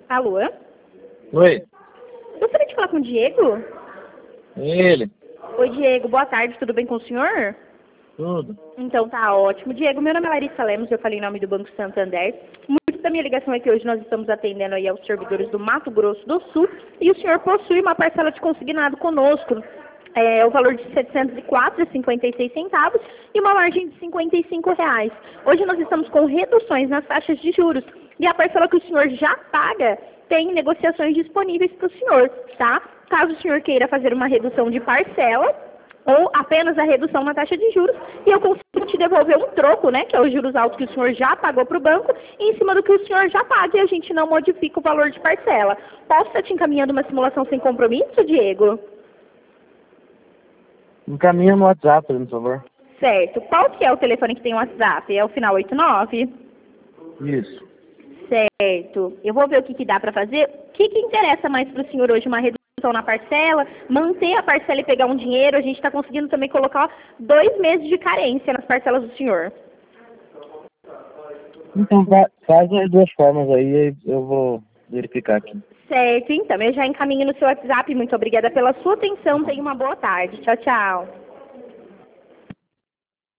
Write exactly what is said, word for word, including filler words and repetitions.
Alô? Oi, Gostaria de falar com o Diego? ele, Oi, Diego. Boa tarde. Tudo bem com o senhor? tudo. Então tá ótimo. Diego, meu nome é Larissa Lemos, eu falei em nome do Banco Santander. Muito da minha ligação é que hoje nós estamos atendendo aí aos servidores do Mato Grosso do Sul e o senhor possui uma parcela de consignado conosco. É, o valor de setecentos e quatro reais e cinquenta e seis centavos e uma margem de cinquenta e cinco reais. Hoje nós estamos com reduções nas taxas de juros e a parcela que o senhor já paga tem negociações disponíveis para o senhor, tá? Caso o senhor queira fazer uma redução de parcela, ou apenas a redução na taxa de juros, e eu consigo te devolver um troco, né, que é os juros altos que o senhor já pagou para o banco, em cima do que o senhor já paga, e a gente não modifica o valor de parcela. Posso estar te encaminhando uma simulação sem compromisso, Diego? Encaminha no WhatsApp, por favor. Certo. Qual que é o telefone que tem o WhatsApp? É o final oito nove? Isso. Certo. Eu vou ver o que, que dá para fazer. O que, que interessa mais para o senhor hoje? Uma redução na parcela? Manter a parcela e pegar um dinheiro? A gente está conseguindo também colocar dois meses de carência nas parcelas do senhor. Então fa- faz as duas formas aí, aí eu vou verificar aqui. Certo, então. Eu já encaminho no seu WhatsApp. Muito obrigada pela sua atenção. Tenha uma boa tarde. Tchau, tchau.